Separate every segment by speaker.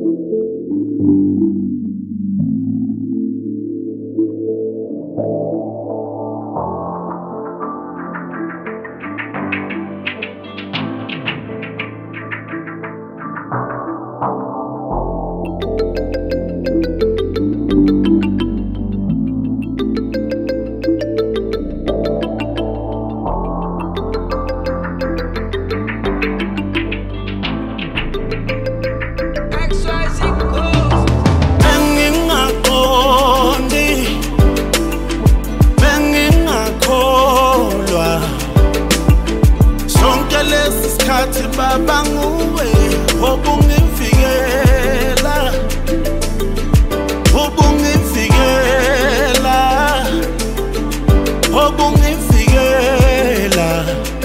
Speaker 1: Baba nguwe obungifikela obungifikela obungifikela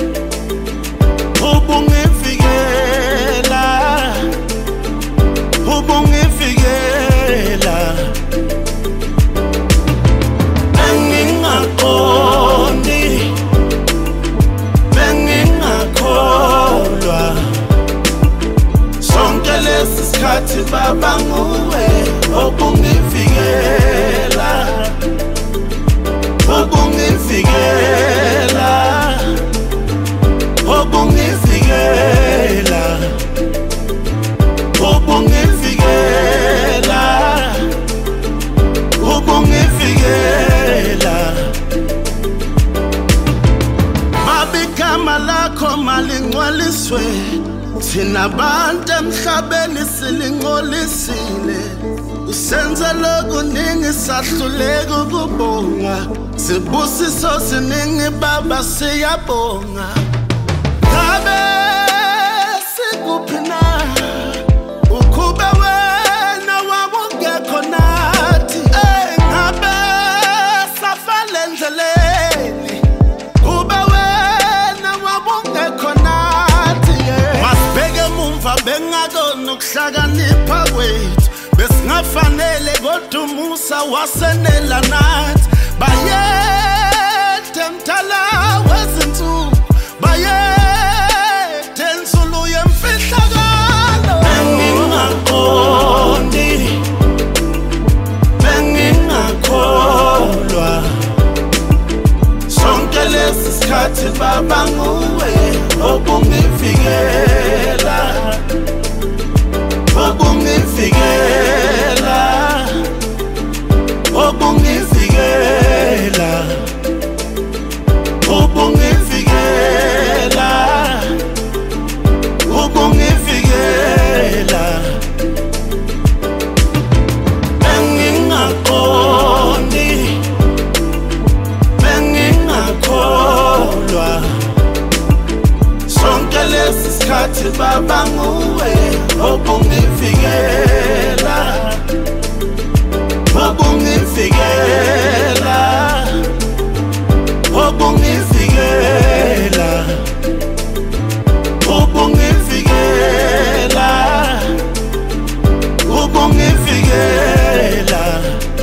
Speaker 1: obungifikela obungifikela engingaqondi bengingakholwa sonke lesi sikhathi baba nguwe obungifikela obungifikela obungifikela obungifikela obungifikela mabigama lakho malingcwaliswe thina bantu emhlabeni silingcolisile usenze lokuningi sahluleka ukubonga sibusiso siningi baba siyabonga ngabe sikuphi na ukube wena wawungekho nathi ngabe safale endleleni kube wena wawungekho nathi masibheke mumva bengakona ukuhlakanipha kwethu besingafanele kodwa umusa wasenela nathi bayethe mthala wezinsuku bayethe nsulu yemfihlakalo bengingaqondi bengingakholwa sonke lesi sikhathi baba nguwe obungifikela obungifikela obungifikela obungifikela obungifikela bengingaqondi bengingakholwa sonke lesi sikhathi baba nguwe obungifikela obungifikela obungifikela obungifikela obungifikela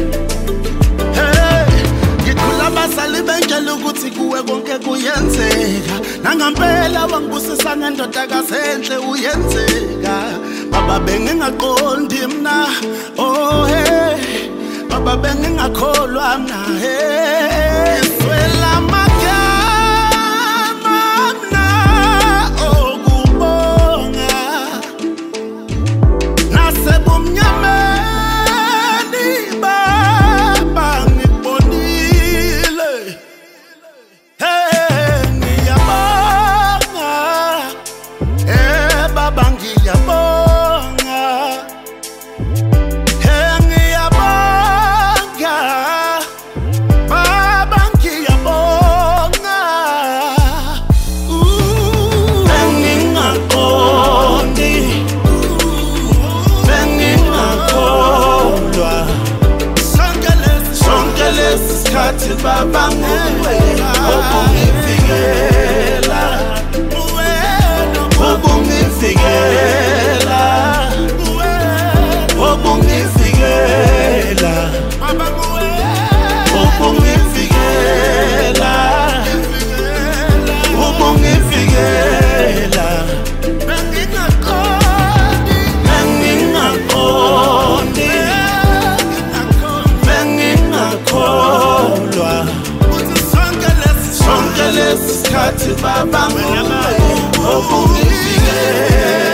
Speaker 1: hey ngikhula abazali bengitshela ukuthi kuwe konke kuyenzeka nangempela wangibusisa ngendodakazi enhle uyenzeka baba bengingaqondi mina oh hey baba bengingakholwa mina hey swela magama mina okubonga nasebumnyameni baba ngibonile hey ngiyabonga baba ngiyabonga hey ngiyabonga
Speaker 2: ngalesi sikhathi baba ngiyabonga